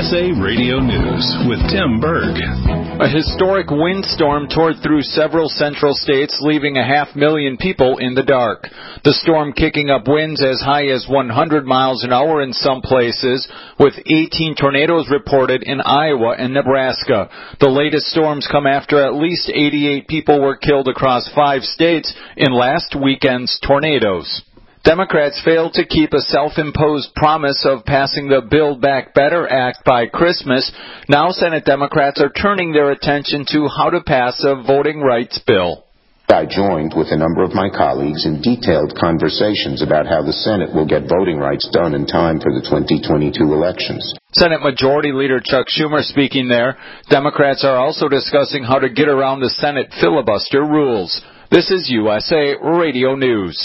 USA Radio News with Tim Berg. A historic windstorm tore through several central states, leaving 500,000 people in the dark. The storm kicking up winds as high as 100 miles an hour in some places, with 18 tornadoes reported in Iowa and Nebraska. The latest storms come after at least 88 people were killed across 5 states in last weekend's tornadoes. Democrats failed to keep a self-imposed promise of passing the Build Back Better Act by Christmas. Now Senate Democrats are turning their attention to how to pass a voting rights bill. I joined with a number of my colleagues in detailed conversations about how the Senate will get voting rights done in time for the 2022 elections. Senate Majority Leader Chuck Schumer speaking there. Democrats are also discussing how to get around the Senate filibuster rules. This is USA Radio News.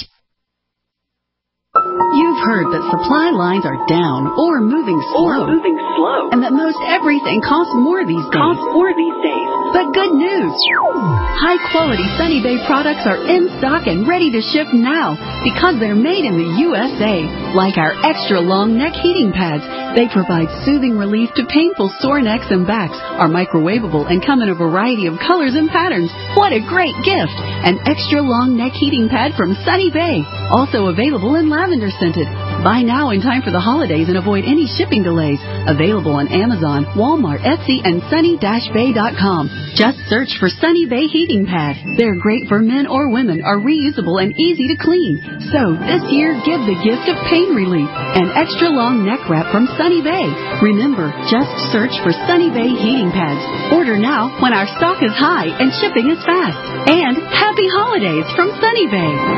You've heard that supply lines are down or moving slow. And that most everything costs more these days. But good news. High-quality Sunny Bay products are in stock and ready to ship now because they're made in the USA. Like our extra long neck heating pads. They provide soothing relief to painful sore necks and backs, are microwavable, and come in a variety of colors and patterns. What a great gift! An extra long neck heating pad from Sunny Bay. Also available in lavender scented. Buy now in time for the holidays and avoid any shipping delays. Available on Amazon, Walmart, Etsy, and sunny-bay.com. Just search for Sunny Bay Heating Pad. They're great for men or women, are reusable and easy to clean. So this year, give the gift of pain relief. An extra long neck wrap from Sunny Bay. Remember, just search for Sunny Bay Heating Pads. Order now when our stock is high and shipping is fast. And happy holidays from Sunny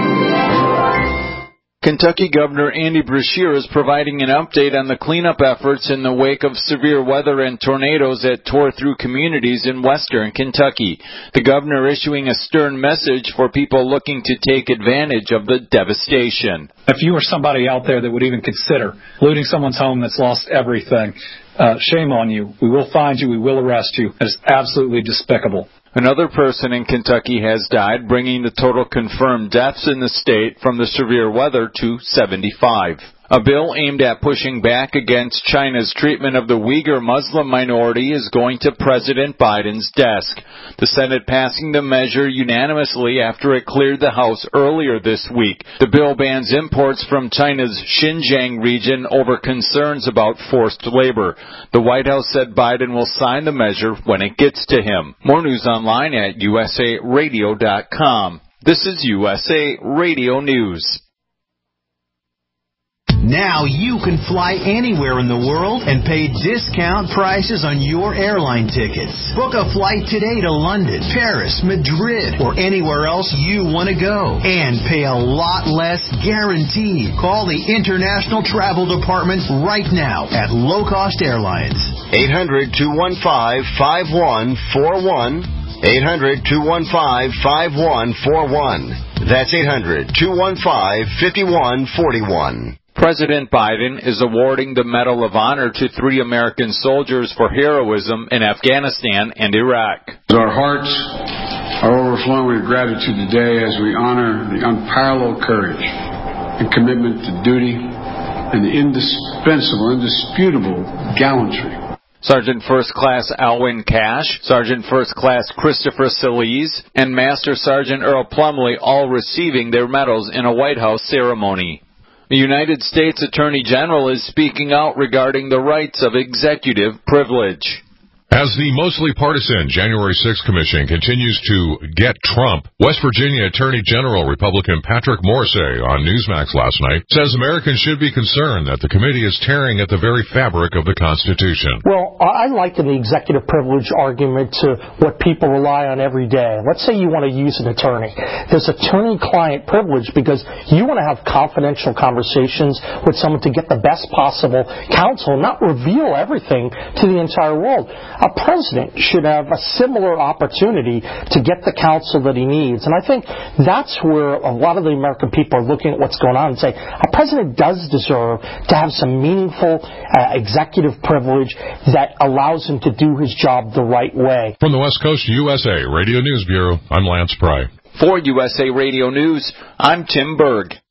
Bay. Kentucky Governor Andy Beshear is providing an update on the cleanup efforts in the wake of severe weather and tornadoes that tore through communities in western Kentucky. The governor issuing a stern message for people looking to take advantage of the devastation. If you are somebody out there that would even consider looting someone's home that's lost everything, shame on you. We will find you. We will arrest you. It is absolutely despicable. Another person in Kentucky has died, bringing the total confirmed deaths in the state from the severe weather to 75. A bill aimed at pushing back against China's treatment of the Uyghur Muslim minority is going to President Biden's desk. The Senate passing the measure unanimously after it cleared the House earlier this week. The bill bans imports from China's Xinjiang region over concerns about forced labor. The White House said Biden will sign the measure when it gets to him. More news online at usaradio.com. This is USA Radio News. Now you can fly anywhere in the world and pay discount prices on your airline tickets. Book a flight today to London, Paris, Madrid, or anywhere else you want to go. And pay a lot less guaranteed. Call the International Travel Department right now at Low Cost Airlines. 800-215-5141. 800-215-5141. That's 800-215-5141. President Biden is awarding the Medal of Honor to 3 American soldiers for heroism in Afghanistan and Iraq. Our hearts are overflowing with gratitude today as we honor the unparalleled courage and commitment to duty and the indisputable gallantry. Sergeant First Class Alwyn Cash, Sergeant First Class Christopher Salise, and Master Sergeant Earl Plumley all receiving their medals in a White House ceremony. The United States Attorney General is speaking out regarding the rights of executive privilege. As the mostly partisan January 6th Commission continues to get Trump, West Virginia Attorney General Republican Patrick Morrisey on Newsmax last night says Americans should be concerned that the committee is tearing at the very fabric of the Constitution. Well, I liken the executive privilege argument to what people rely on every day. Let's say you want to use an attorney. There's attorney-client privilege because you want to have confidential conversations with someone to get the best possible counsel, not reveal everything to the entire world. A president should have a similar opportunity to get the counsel that he needs. And I think that's where a lot of the American people are looking at what's going on and say, a president does deserve to have some meaningful executive privilege that allows him to do his job the right way. From the West Coast USA Radio News Bureau, I'm Lance Pry. For USA Radio News, I'm Tim Berg.